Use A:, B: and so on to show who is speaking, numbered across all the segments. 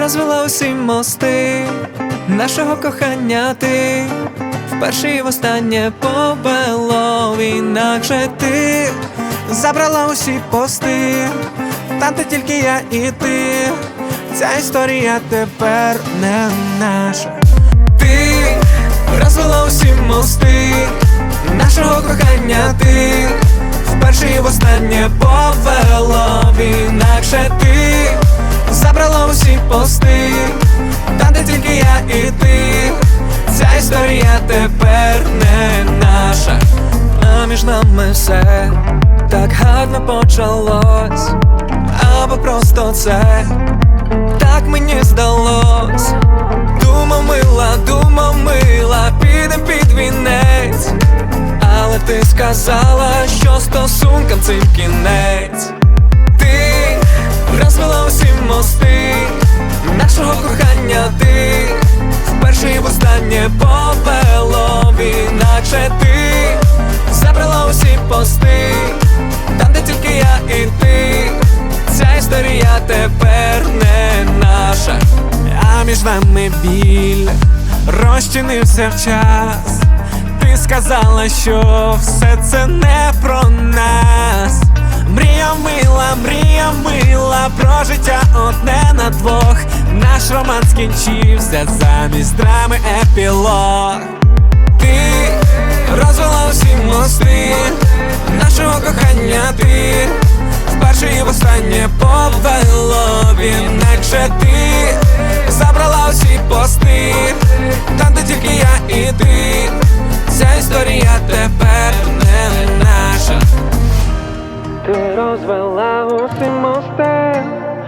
A: розвела усі мости нашого кохання. Ти вперше і востаннє повело, інакше ти забрала усі пости, там де тільки я і ти. Ця історія тепер не наша. Ти розвела усі мости нашого кохання. Ти вперше і востаннє повело, інакше ти забрала усі пости, там де тільки я і ти. Ця історія тепер не наша. А між нами все так гарно почалось, або просто це так мені здалось. Думав мила, підем під вінець, але ти сказала, що стосункам цим кінець. Ти розвела усі мости нашого кохання. Ти вперше і востаннє повело, інакше ти забрала усі пости, там де тільки я і ти. Ця історія тепер не наша. А між нами біль розчинився в час. Ти сказала, що все це не про нас. Мрія мила про життя одне на двох. Наш роман скінчився, замість драми епілог. Ти розвела усі мости нашого кохання. Ти вперше і востаннє повело, інакше ти забрала усі пости, там де тільки я і ти. Ця історія тепер не наша. Ти розвела усі мости.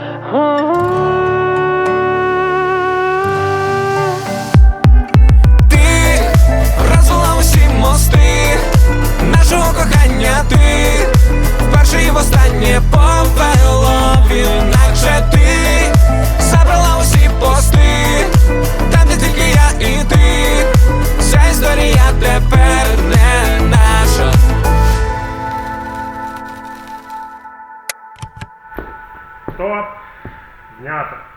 A: Ти розвела усі мости нашого кохання. Ти вперше і востаннє повело, інакше ти забрала усі пости, там де тільки я і ти. Ця історія тепер не наша.
B: Стоп! Знято.